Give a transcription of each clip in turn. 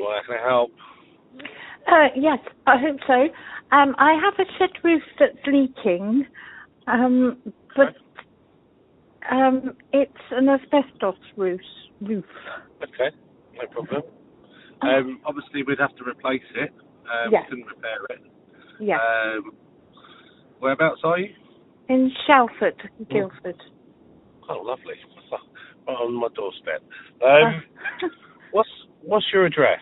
Well, how can I help? Yes, I hope so. I have a shed roof that's leaking, but it's an asbestos roof. Okay, no problem. Obviously, we'd have to replace it. Yes. We couldn't repair it. Yes. Whereabouts are you? In Shalford, Guildford. Oh, lovely. Right on my doorstep. What's your address?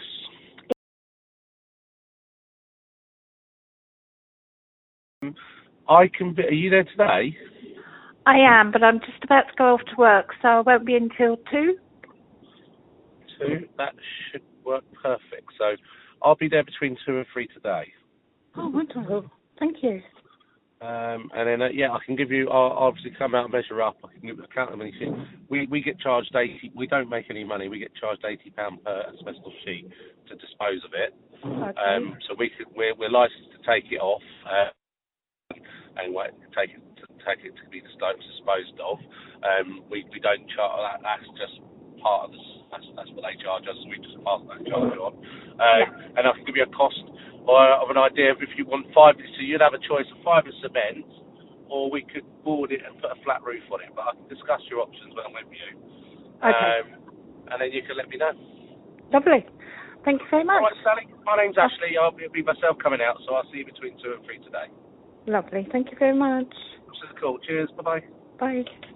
Are you there today? I am, but I'm just about to go off to work, so I won't be until 2. 2? That should work perfect. So I'll be there between 2 and 3 today. Oh, wonderful. Thank you. And then, I can give you, I'll obviously come out and measure up. I can give you a count of anything. We get charged 80, we don't make any money. We get charged £80 per asbestos sheet to dispose of it. Okay. So we're licensed to take it off, and take it to be disposed of. We don't charge that. That's just part of that's what they charge us. So we just pass that charge on. And I can give you a cost of an idea of if you want fibre. So you'd have a choice of fibre cement, or we could board it and put a flat roof on it. But I can discuss your options when I'm with you. Okay. And then you can let me know. Lovely. Thank you very much. All right, Sally. My name's Ashley. It'll be myself coming out, so I'll see you between 2 and 3 today. Lovely. Thank you very much. This is cool. Cheers. Bye-bye. Bye.